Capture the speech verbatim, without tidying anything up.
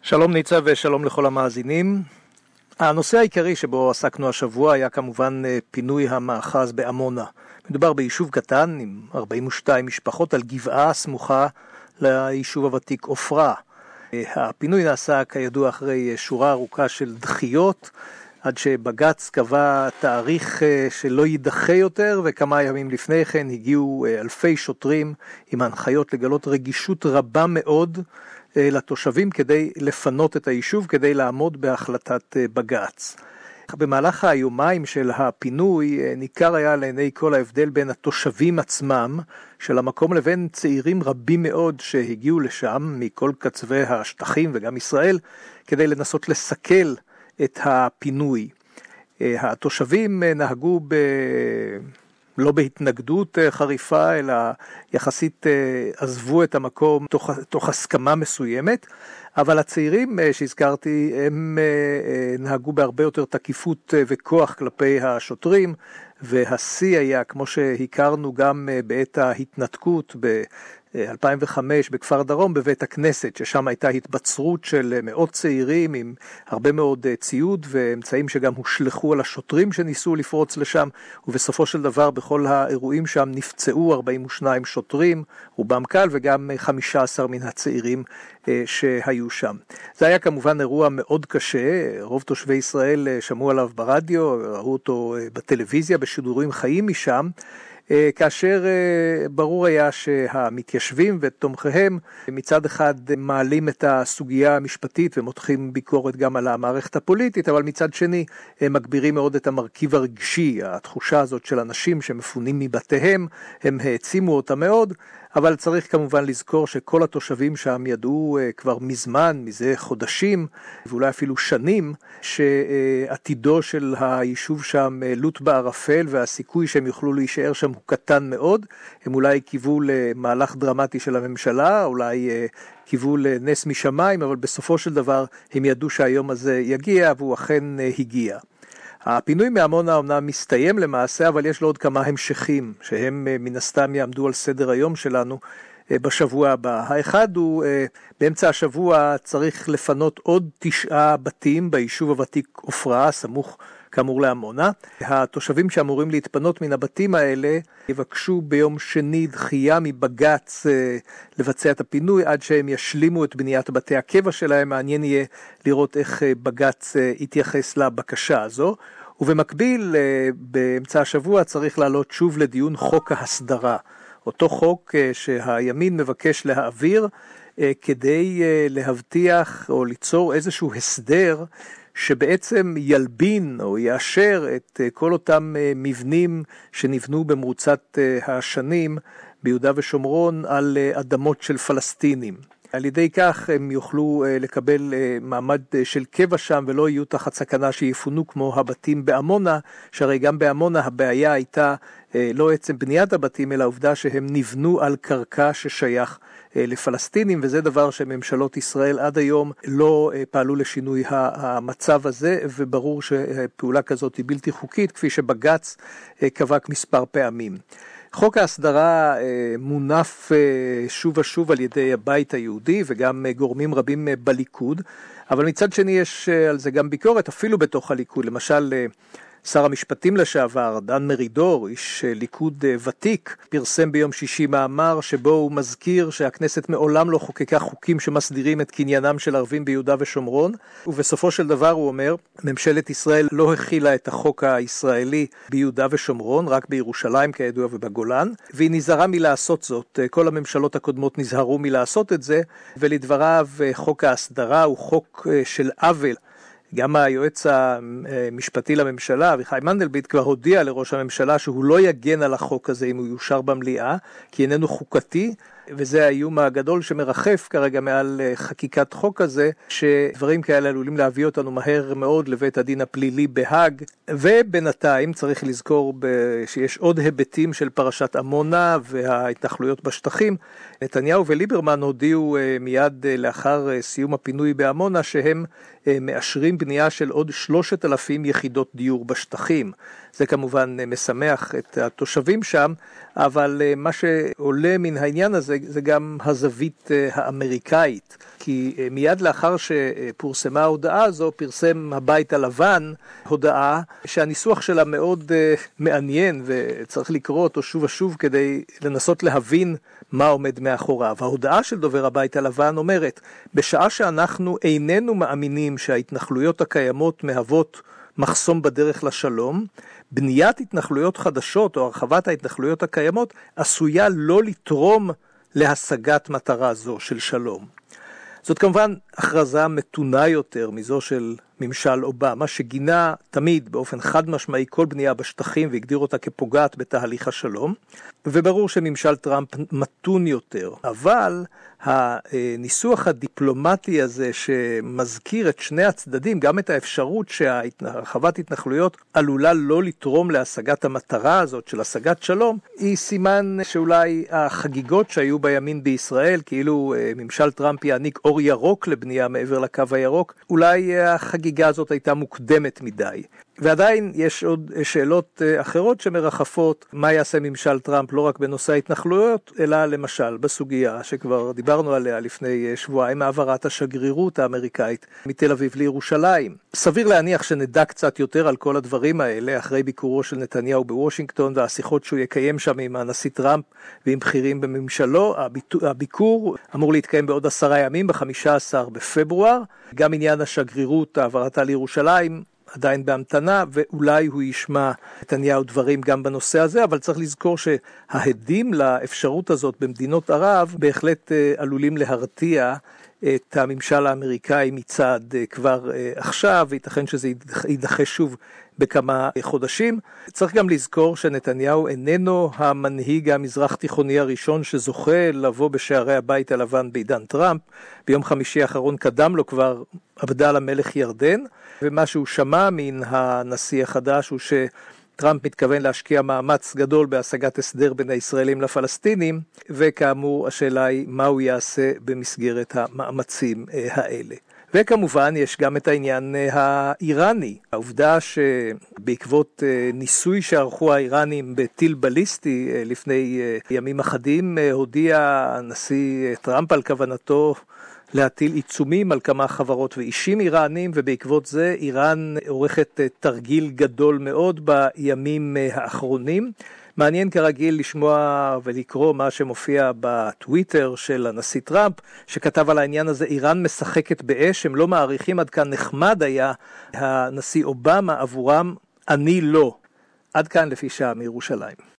שלום ניצה ושלום לכל המאזינים. הנושא העיקרי שבו עסקנו השבוע היה כמובן פינוי המאחז בעמונה. מדובר ביישוב קטן עם ארבעים ושתיים משפחות על גבעה סמוכה ליישוב הוותיק עופרה. הפינוי נעשה כידוע אחרי שורה ארוכה של דחיות, עד שבג"ץ קבע תאריך שלא יידחה יותר, וכמה ימים לפני כן הגיעו אלפי שוטרים עם הנחיות לגלות רגישות רבה מאוד לתושבים כדי לפנות את היישוב, כדי לעמוד בהחלטת בג"ץ. במהלך היומיים של הפינוי ניכר היה לעיני כל ההבדל בין התושבים עצמם של המקום לבין צעירים רבים מאוד שהגיעו לשם מכל קצווי השטחים וגם ישראל כדי לנסות לסכל את הפינוי. התושבים נהגו ב... לא בהתנגדות חריפה, אלא יחסית עזבו את המקום תוך, תוך הסכמה מסוימת, אבל הצעירים שהזכרתי, הם נהגו בהרבה יותר תקיפות וכוח כלפי השוטרים, והשיא היה, כמו שהכרנו גם בעת ההתנתקות ב-אלפיים וחמש בכפר דרום, בבית הכנסת, ששם הייתה התבצרות של מאות צעירים עם הרבה מאוד ציוד ואמצעים שגם הושלחו על השוטרים שניסו לפרוץ לשם, ובסופו של דבר בכל האירועים שם נפצעו ארבעים ושניים שוטרים, רובם קל, וגם חמישה עשר מן הצעירים שהיו שם. זה היה כמובן אירוע מאוד קשה, רוב תושבי ישראל שמעו עליו ברדיו, ראו אותו בטלוויזיה, בשידורים חיים משם, כאשר ברור היה שהמתיישבים ותומכיהם מצד אחד מעלים את הסוגיה המשפטית ומותחים ביקורת גם על המערכת הפוליטית, אבל מצד שני מגבירים מאוד את המרכיב הרגשי, התחושה הזאת של אנשים שמפונים מבתיהם, הם העצימו אותה מאוד, אבל צריך כמובן לזכור שכל התושבים שם ידעו כבר מזמן, מזה חודשים ואולי אפילו שנים, שעתידו של היישוב שם לוט בערפל, והסיכוי שהם יוכלו להישאר שם הוא קטן מאוד. הם אולי קיוו למהלך דרמטי של הממשלה, אולי קיוו לנס משמיים, אבל בסופו של דבר הם ידעו שהיום הזה יגיע, והוא אכן הגיע. הפינוי מעמונה אמנם מסתיים למעשה, אבל יש לו עוד כמה המשכים, שהם מן הסתם יעמדו על סדר היום שלנו בשבוע הבא. האחד הוא, באמצע השבוע צריך לפנות עוד תשעה בתים ביישוב הוותיק עופרה, סמוך כאמור לעמונה. התושבים שאמורים להתפנות מן הבתים האלה יבקשו ביום שני דחייה מבג"ץ לבצע את הפינוי עד שהם ישלימו את בניית בתי הקבע שלהם. מעניין יהיה לראות איך בג"ץ יתייחס לבקשה הזו. ובמקביל, באמצע השבוע צריך לעלות שוב לדיון חוק ההסדרה. אותו חוק שהימין מבקש להעביר כדי להבטיח או ליצור איזשהו הסדר שבעצם ילבין או יאשר את כל אותם מבנים שנבנו במרוצת השנים ביהודה ושומרון על אדמות של פלסטינים. על ידי כך הם יוכלו לקבל מעמד של קבע שם ולא יהיו תחת סכנה שיפונו כמו הבתים בעמונה, שהרי גם בעמונה הבעיה הייתה לא עצם בניית הבתים אלא העובדה שהם נבנו על קרקע ששייך לפלסטינים, וזה דבר שממשלות ישראל עד היום לא פעלו לשינוי המצב הזה, וברור שפעולה כזאת היא בלתי חוקית כפי שבג"ץ קבע מספר פעמים. חוק ההסדרה מונף שוב ושוב על ידי הבית היהודי וגם גורמים רבים בליכוד, אבל מצד שני יש על זה גם ביקורת אפילו בתוך הליכוד. למשל שר המשפטים לשעבר דן מרידור, איש ליכוד ותיק, פרסם ביום שישי מאמר שבו הוא מזכיר שהכנסת מעולם לא חוקקה חוקים שמסדירים את קניינם של ערבים ביהודה ושומרון, ובסופו של דבר הוא אומר, ממשלת ישראל לא הכילה את החוק הישראלי ביהודה ושומרון, רק בירושלים כידוע ובגולן, והיא נזהרה מלעשות זאת. כל הממשלות הקודמות נזהרו מלעשות את זה, ולדבריו חוק ההסדרה הוא חוק של עוול. גם היועץ המשפטי לממשלה, אביחי מנדלבליט, כבר הודיע לראש הממשלה שהוא לא יגן על החוק הזה אם הוא יושר במליאה, כי איננו חוקתי, וזה האיום הגדול שמרחף כרגע מעל חקיקת חוק הזה, שדברים כאלה עלולים להביא אותנו מהר מאוד לבית הדין הפלילי בהאג. ובינתיים צריך לזכור שיש עוד היבטים של פרשת עמונה וההתנחלויות בשטחים. נתניהו וליברמן הודיעו מיד לאחר סיום הפינוי בעמונה שהם מאשרים בנייה של עוד שלושת אלפים יחידות דיור בשטחים. זה כמובן משמח את התושבים שם, אבל מה שעולה מן העניין הזה זה גם הזווית האמריקאית, כי מיד לאחר שפורסמה ההודעה הזו, פרסם הבית הלבן הודעה שהניסוח שלה מאוד מעניין, וצריך לקרוא אותו שוב ושוב כדי לנסות להבין מה עומד מאחוריו. ההודעה של דובר הבית הלבן אומרת, בשעה שאנחנו איננו מאמינים שההתנחלויות הקיימות מהוות מחסום בדרך לשלום, בניית התנחלויות חדשות או הרחבת ההתנחלויות הקיימות עשויה לא לתרום להשגת מטרה זו של שלום. זאת כמובן הכרזה מתונה יותר מזו של ממשל אובמה, שגינה תמיד באופן חד משמעי כל בנייה בשטחים והגדיר אותה כפוגעת בתהליך השלום, וברור שממשל טראמפ מתון יותר, אבל הניסוח הדיפלומטי הזה שמזכיר את שני הצדדים, גם את האפשרות שהרחבת התנחלויות עלולה לא לתרום להשגת המטרה הזאת של השגת שלום, היא סימן שאולי החגיגות שהיו בימין בישראל, כאילו ממשל טראמפ יעניק אור ירוק לבנייה מעבר לקו הירוק, אולי החגיגה הזאת הייתה מוקדמת מדי. ועדיין יש עוד שאלות אחרות שמרחפות, מה יעשה ממשל טראמפ לא רק בנושא ההתנחלויות, אלא למשל בסוגיה שכבר דיברנו עליה לפני שבועיים, העברת השגרירות האמריקאית מתל אביב לירושלים. סביר להניח שנדע קצת יותר על כל הדברים האלה, אחרי ביקורו של נתניהו בוושינגטון והשיחות שהוא יקיים שם עם הנשיא טראמפ ועם בכירים בממשלו. הביקור אמור להתקיים בעוד עשרה ימים, ב-חמישה עשר בפברואר. גם עניין השגרירות, העברתה לירושלים, עדיין בהמתנה, ואולי הוא ישמע נתניהו דברים גם בנושא הזה, אבל צריך לזכור שההדים לאפשרות הזאת במדינות ערב בהחלט עלולים להרתיע את הממשל האמריקאי מצד כבר עכשיו, וייתכן שזה יידחה שוב בכמה חודשים. צריך גם לזכור שנתניהו איננו המנהיג המזרח תיכוני הראשון שזוכה לבוא בשערי הבית הלבן בעידן טראמפ. ביום חמישי האחרון קדם לו כבר עבדאללה המלך ירדן, ומה שהוא שמע מן הנשיא החדש הוא שטראמפ מתכוון להשקיע מאמץ גדול בהשגת הסדר בין הישראלים לפלסטינים, וכאמור השאלה היא מה הוא יעשה במסגרת המאמצים האלה. וכמובן יש גם את העניין האיראני. העובדה שבעקבות ניסוי שערכו האיראנים בטיל בליסטי לפני ימים אחדים, הודיע הנשיא טראמפ על כוונתו להטיל עיצומים על כמה חברות ואישים איראנים, ובעקבות זה איראן עורכת תרגיל גדול מאוד בימים האחרונים. מעניין כרגיל לשמוע ולקרוא מה שמופיע בטוויטר של הנשיא טראמפ, שכתב על העניין הזה, איראן משחקת באש, הם לא מעריכים עד כאן, נחמד היה הנשיא אובמה עבורם, אני לא. עד כאן לפי שעה מירושלים.